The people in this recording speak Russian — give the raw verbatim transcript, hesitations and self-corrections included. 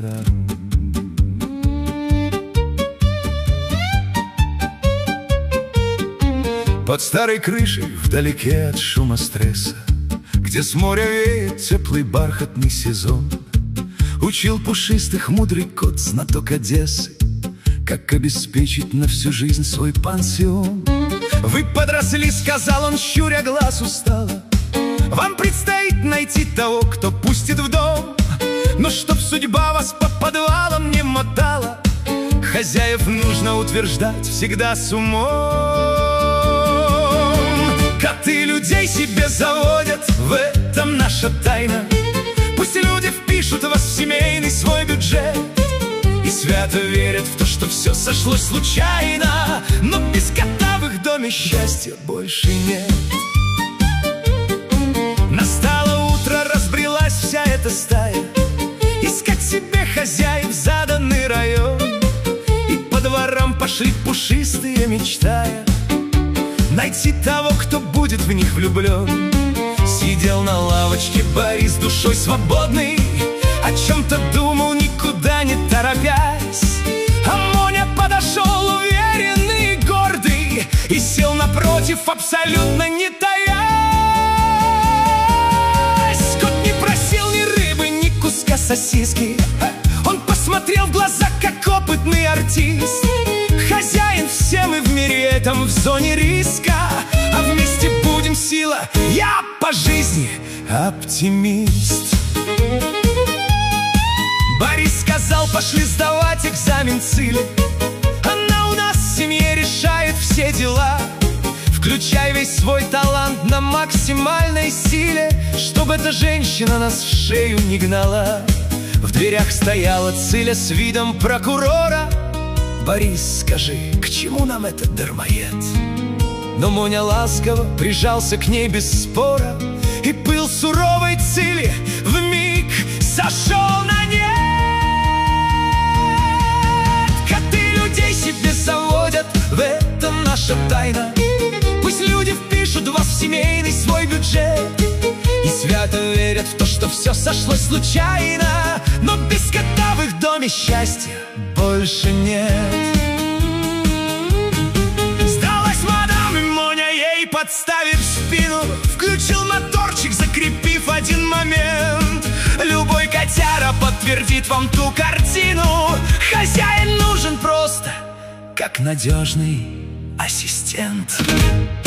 Под старой крышей, вдалеке от шума стресса, где с моря веет теплый бархатный сезон, учил пушистых мудрый кот, знаток Одессы, как обеспечить на всю жизнь свой пансион. «Вы подросли, — сказал он, щуря глаз устало, — вам предстоит найти того, кто пустит в дом. Но чтоб судьба вас по подвалам не мотала, хозяев нужно утверждать всегда с умом. Коты людей себе заводят, в этом наша тайна. Пусть люди впишут вас в семейный свой бюджет и свято верят в то, что все сошлось случайно. Но без кота в их доме счастья больше нет. Настало утро, разбрелась вся эта стая искать себе хозяев заданный район. И по дворам пошли пушистые, мечтая найти того, кто будет в них влюблен. Сидел на лавочке Борис, душой свободный, о чем-то думал, никуда не торопясь. А Моня подошел уверенный и гордый и сел напротив, абсолютно не таясь. Кот не просил ни рыбы, ни куска сосиски, он посмотрел в глаза, как опытный артист. Хозяин, все мы в мире этом в зоне риска, а вместе будем сила, я по жизни оптимист. Борис сказал, пошли сдавать экзамен ЦИЛе. Она у нас в семье решает все дела. Включай весь свой талант на максимальной силе, чтобы эта женщина нас в шею не гнала. В дверях стояла Циля с видом прокурора. Борис, скажи, к чему нам этот дармоед? Но Моня ласково прижался к ней без спора, и пыл суровой Цили вмиг сошел на нет. Коты людей себе заводят, в этом наша тайна. Пусть люди впишут вас в семейный свой бюджет и свято верят в то, что все сошлось случайно. Но без кота в их доме счастья больше нет. Сдалась мадам, и Моня ей подставив спину, включил моторчик, закрепив один момент. Любой котяра подтвердит вам ту картину. Хозяин нужен просто как надежный ассистент.